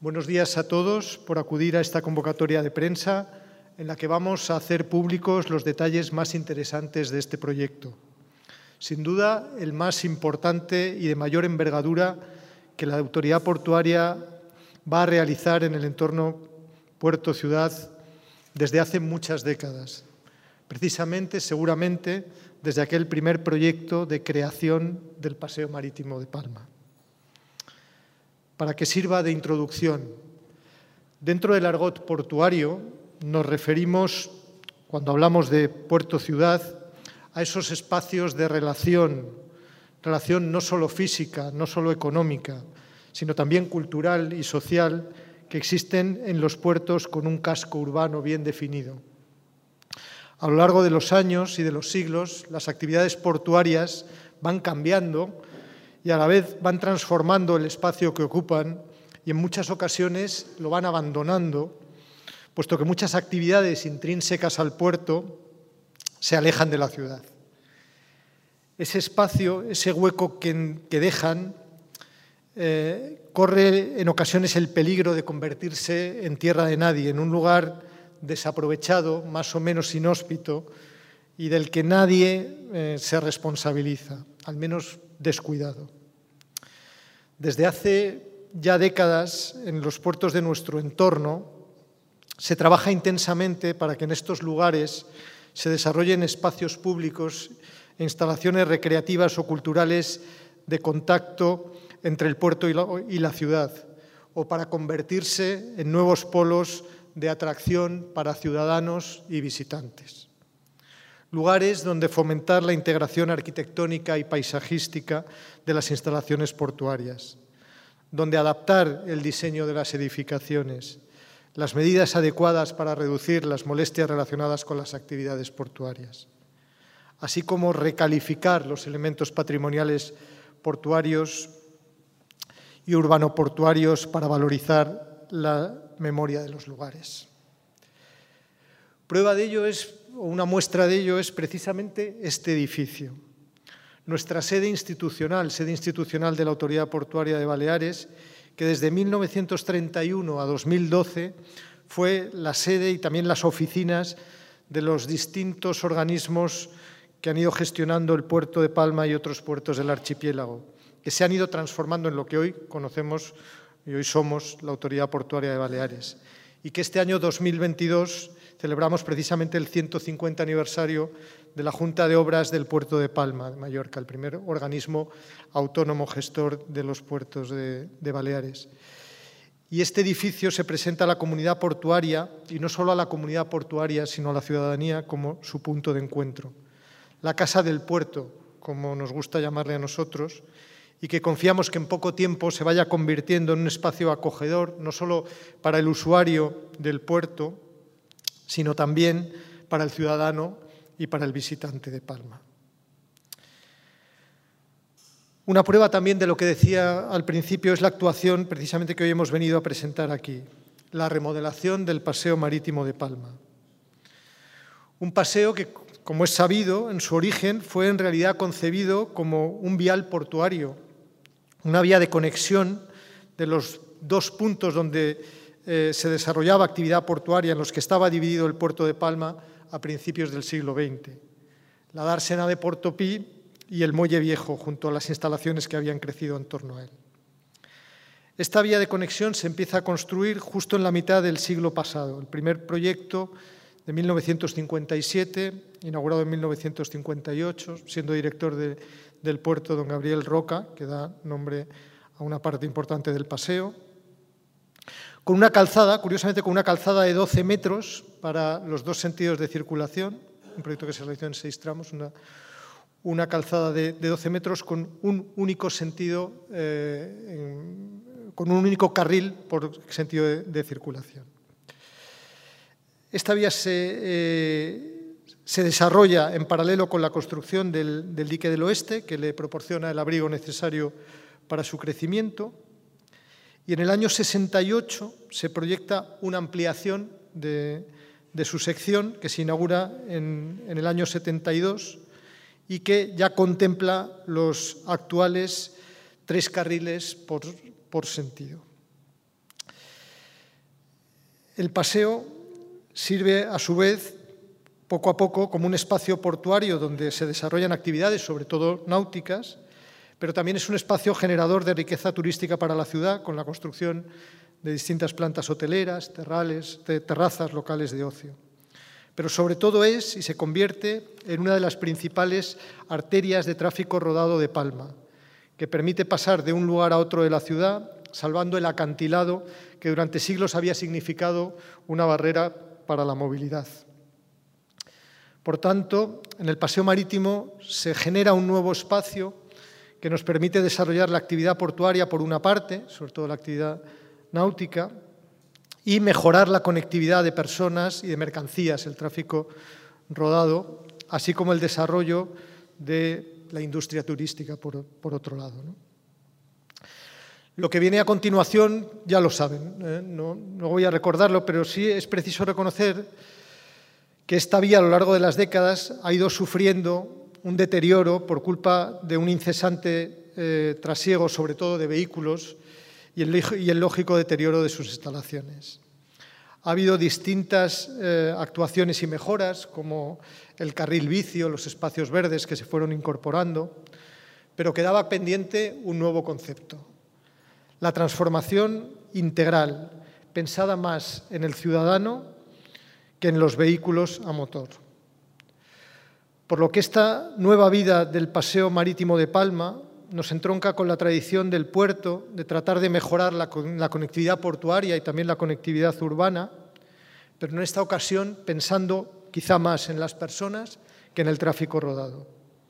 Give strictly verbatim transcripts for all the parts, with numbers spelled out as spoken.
Buenos días a todos por acudir a esta convocatoria de prensa en la que vamos a hacer públicos los detalles más interesantes de este proyecto. Sin duda, el más importante y de mayor envergadura que la autoridad portuaria va a realizar en el entorno puerto-ciudad desde hace muchas décadas. Precisamente, seguramente, desde aquel primer proyecto de creación del Paseo Marítimo de Palma. Para que sirva de introducción, dentro del argot portuario nos referimos, cuando hablamos de puerto-ciudad, a esos espacios de relación, relación no solo física, no solo económica, sino también cultural y social, que existen en los puertos con un casco urbano bien definido. A lo largo de los años y de los siglos, las actividades portuarias van cambiando y a la vez van transformando el espacio que ocupan y en muchas ocasiones lo van abandonando, puesto que muchas actividades intrínsecas al puerto se alejan de la ciudad. Ese espacio, ese hueco que, que dejan, eh, corre en ocasiones el peligro de convertirse en tierra de nadie, en un lugar desaprovechado, más o menos inhóspito, y del que nadie eh, se responsabiliza, al menos descuidado. Desde hace ya décadas, en los puertos de nuestro entorno, se trabaja intensamente para que en estos lugares se desarrollen espacios públicos e instalaciones recreativas o culturales de contacto entre el puerto y la, y la ciudad, o para convertirse en nuevos polos de atracción para ciudadanos y visitantes. Lugares donde fomentar la integración arquitectónica y paisajística de las instalaciones portuarias, donde adaptar el diseño de las edificaciones, las medidas adecuadas para reducir las molestias relacionadas con las actividades portuarias, así como recalificar los elementos patrimoniales portuarios y urbano-portuarios para valorizar la memoria de los lugares. Prueba de ello es, o una muestra de ello es precisamente este edificio. Nuestra sede institucional, sede institucional de la Autoridad Portuaria de Baleares, que desde mil novecientos treinta y uno a dos mil doce fue la sede y también las oficinas de los distintos organismos que han ido gestionando el puerto de Palma y otros puertos del archipiélago, que se han ido transformando en lo que hoy conocemos y hoy somos la Autoridad Portuaria de Baleares, y que este año dos mil veintidós celebramos precisamente el ciento cincuenta aniversario de la Junta de Obras del Puerto de Palma, de Mallorca, el primer organismo autónomo gestor de los puertos de, de Baleares. Y este edificio se presenta a la comunidad portuaria, y no solo a la comunidad portuaria, sino a la ciudadanía como su punto de encuentro. La Casa del Puerto, como nos gusta llamarle a nosotros, y que confiamos que en poco tiempo se vaya convirtiendo en un espacio acogedor, no solo para el usuario del puerto, sino también para el ciudadano y para el visitante de Palma. Una prueba también de lo que decía al principio es la actuación precisamente que hoy hemos venido a presentar aquí, la remodelación del Paseo Marítimo de Palma. Un paseo que, como es sabido, en su origen fue en realidad concebido como un vial portuario, una vía de conexión de los dos puntos donde eh, se desarrollaba actividad portuaria, en los que estaba dividido el puerto de Palma a principios del siglo veinte. La dársena de Portopí y el Muelle Viejo, junto a las instalaciones que habían crecido en torno a él. Esta vía de conexión se empieza a construir justo en la mitad del siglo pasado. El primer proyecto de mil novecientos cincuenta y siete, inaugurado en mil novecientos cincuenta y ocho, siendo director de, del puerto don Gabriel Roca, que da nombre a una parte importante del paseo, con una calzada, curiosamente con una calzada de doce metros para los dos sentidos de circulación, un proyecto que se realizó en seis tramos, una, una calzada de, de doce metros con un único sentido, eh, en, con un único carril por sentido de, de circulación. Esta vía se, eh, se desarrolla en paralelo con la construcción del, del dique del oeste, que le proporciona el abrigo necesario para su crecimiento. Y en el año sesenta y ocho se proyecta una ampliación de, de su sección, que se inaugura en, en el año setenta y dos y que ya contempla los actuales tres carriles por, por sentido. El paseo sirve, a su vez, poco a poco como un espacio portuario donde se desarrollan actividades, sobre todo náuticas, pero también es un espacio generador de riqueza turística para la ciudad, con la construcción de distintas plantas hoteleras, terrales, de terrazas locales de ocio. Pero sobre todo es y se convierte en una de las principales arterias de tráfico rodado de Palma, que permite pasar de un lugar a otro de la ciudad, salvando el acantilado que durante siglos había significado una barrera para la movilidad. Por tanto, en el paseo marítimo se genera un nuevo espacio que nos permite desarrollar la actividad portuaria por una parte, sobre todo la actividad náutica, y mejorar la conectividad de personas y de mercancías, el tráfico rodado, así como el desarrollo de la industria turística, por, por otro lado, ¿no? Lo que viene a continuación ya lo saben, ¿eh? no, no voy a recordarlo, pero sí es preciso reconocer que esta vía a lo largo de las décadas ha ido sufriendo un deterioro por culpa de un incesante eh, trasiego, sobre todo de vehículos, y el, y el lógico deterioro de sus instalaciones. Ha habido distintas eh, actuaciones y mejoras, como el carril bici o los espacios verdes que se fueron incorporando, pero quedaba pendiente un nuevo concepto: la transformación integral, pensada más en el ciudadano que en los vehículos a motor. Por lo que esta nueva vida del paseo marítimo de Palma nos entronca con la tradición del puerto de tratar de mejorar la, la conectividad portuaria y también la conectividad urbana, pero en esta ocasión pensando quizá más en las personas que en el tráfico rodado.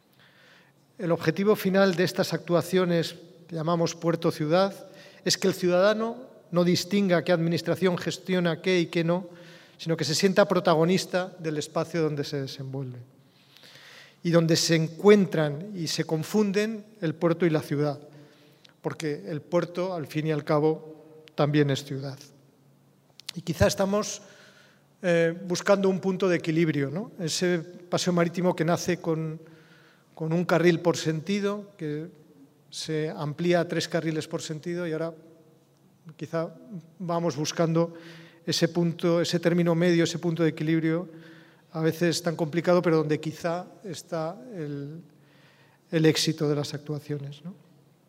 El objetivo final de estas actuaciones que llamamos puerto-ciudad es que el ciudadano no distinga qué administración gestiona qué y qué no, sino que se sienta protagonista del espacio donde se desenvuelve y donde se encuentran y se confunden el puerto y la ciudad, porque el puerto, al fin y al cabo, también es ciudad. Y quizá estamos eh, buscando un punto de equilibrio, ¿no? Ese paseo marítimo que nace con, con un carril por sentido, que se amplía a tres carriles por sentido, y ahora quizá vamos buscando ese punto, ese término medio, ese punto de equilibrio, a veces tan complicado, pero donde quizá está el, el éxito de las actuaciones, ¿no?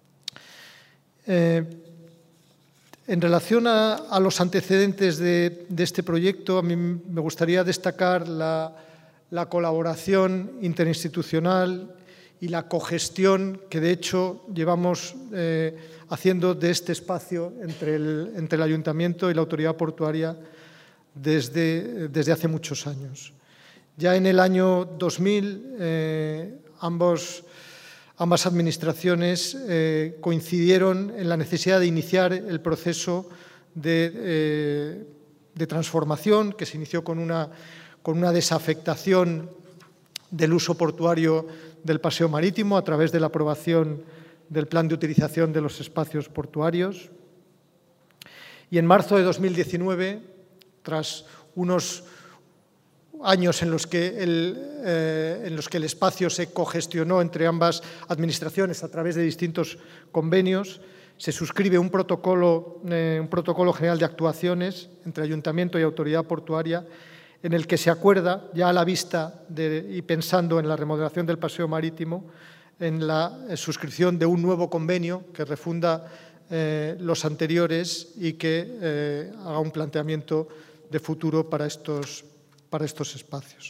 Eh, en relación a, a los antecedentes de, de este proyecto, a mí me gustaría destacar la, la colaboración interinstitucional y la cogestión que, de hecho, llevamos eh, haciendo de este espacio entre el, entre el Ayuntamiento y la Autoridad Portuaria desde, desde hace muchos años. Ya en el año dos mil, eh, ambos, ambas administraciones eh, coincidieron en la necesidad de iniciar el proceso de, eh, de transformación, que se inició con una, con una desafectación del uso portuario del paseo marítimo a través de la aprobación del plan de utilización de los espacios portuarios. Y en marzo de dos mil diecinueve, tras unos años en los que el, eh, en los que el espacio se cogestionó entre ambas administraciones a través de distintos convenios, se suscribe un protocolo, eh, un protocolo general de actuaciones entre Ayuntamiento y Autoridad Portuaria, en el que se acuerda, ya a la vista de, y pensando en la remodelación del paseo marítimo, en la suscripción de un nuevo convenio que refunda eh, los anteriores y que eh, haga un planteamiento de futuro para estos, para estos espacios.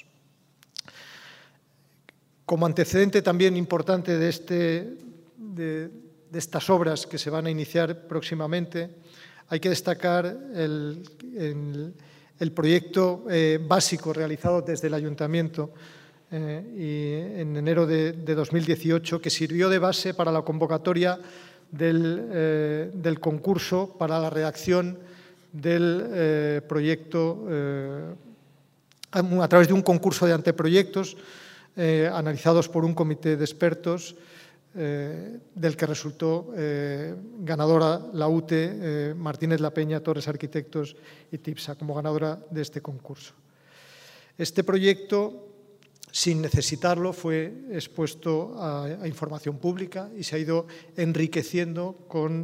Como antecedente también importante de, este, de, de estas obras que se van a iniciar próximamente, hay que destacar el, el, el proyecto eh, básico realizado desde el Ayuntamiento eh, y en enero de, de dos mil dieciocho, que sirvió de base para la convocatoria del, eh, del concurso para la redacción del eh, proyecto eh, a través de un concurso de anteproyectos eh, analizados por un comité de expertos eh, del que resultó eh, ganadora la U T E, eh, Martínez La Peña, Torres Arquitectos y TIPSA, como ganadora de este concurso. Este proyecto, sin necesitarlo, fue expuesto a, a información pública y se ha ido enriqueciendo con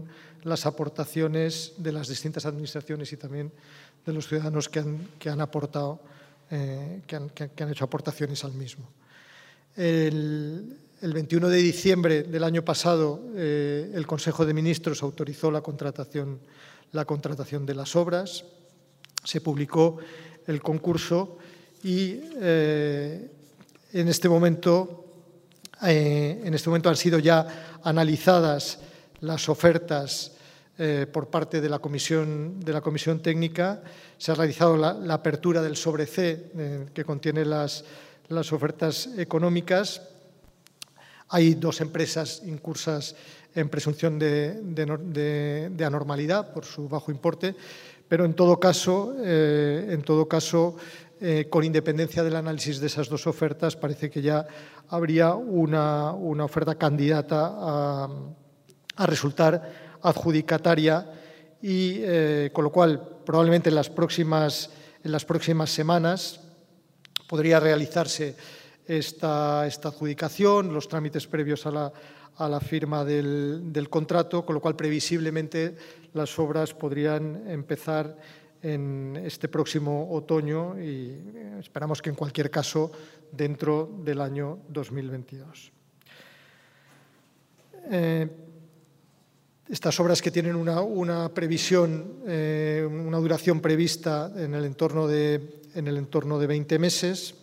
las aportaciones de las distintas administraciones y también de los ciudadanos que han, que han aportado, eh, que, han, que, que han hecho aportaciones al mismo. El, el veintiuno de diciembre del año pasado, eh, el Consejo de Ministros autorizó la contratación, la contratación de las obras, se publicó el concurso y eh, en este momento Eh, en este momento han sido ya analizadas las ofertas eh, por parte de la comisión, de la comisión técnica. Se ha realizado la, la apertura del sobre C eh, que contiene las, las ofertas económicas. Hay dos empresas incursas en presunción de, de, de, de anormalidad por su bajo importe, pero en todo caso, eh, en todo caso eh, con independencia del análisis de esas dos ofertas, parece que ya habría una, una oferta candidata a, a resultar adjudicataria y, eh, con lo cual, probablemente en las próximas, en las próximas semanas podría realizarse esta, esta adjudicación, los trámites previos a la, a la firma del, del contrato, con lo cual, previsiblemente, las obras podrían empezar en este próximo otoño y esperamos que, en cualquier caso, dentro del año dos mil veintidós. Eh, estas obras que tienen una, una previsión, eh, una duración prevista en el entorno de, en el entorno de veinte meses.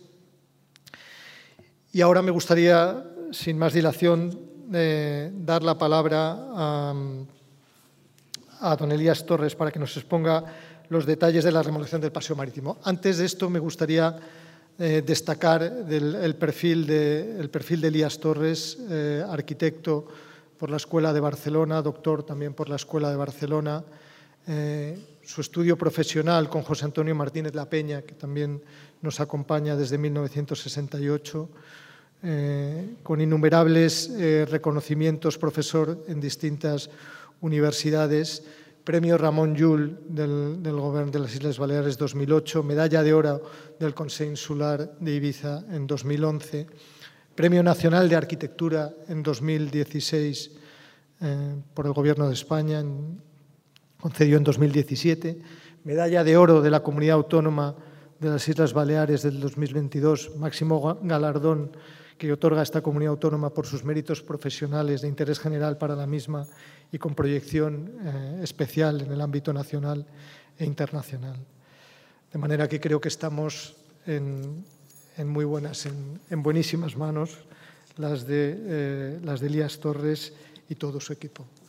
Y ahora me gustaría, sin más dilación, eh, dar la palabra a, a don Elías Torres para que nos exponga los detalles de la remodelación del paseo marítimo. Antes de esto, me gustaría eh, destacar del, el, perfil de, el perfil de Elías Torres, eh, arquitecto por la Escuela de Barcelona, doctor también por la Escuela de Barcelona, eh, su estudio profesional con José Antonio Martínez La Peña, que también nos acompaña desde mil novecientos sesenta y ocho, eh, con innumerables eh, reconocimientos, profesor en distintas universidades, Premio Ramon Llull del, del Gobierno de las Islas Baleares dos mil ocho, Medalla de Oro del Consell Insular de Ibiza en dos mil once, Premio Nacional de Arquitectura en dos mil dieciséis eh, por el Gobierno de España, en, concedido en dos mil diecisiete, Medalla de Oro de la Comunidad Autónoma de las Islas Baleares del dos mil veintidós, máximo galardón que otorga esta comunidad autónoma por sus méritos profesionales de interés general para la misma y con proyección eh, especial en el ámbito nacional e internacional. De manera que creo que estamos en, en muy buenas, en, en buenísimas manos, las de, eh, las de Elías Torres y todo su equipo.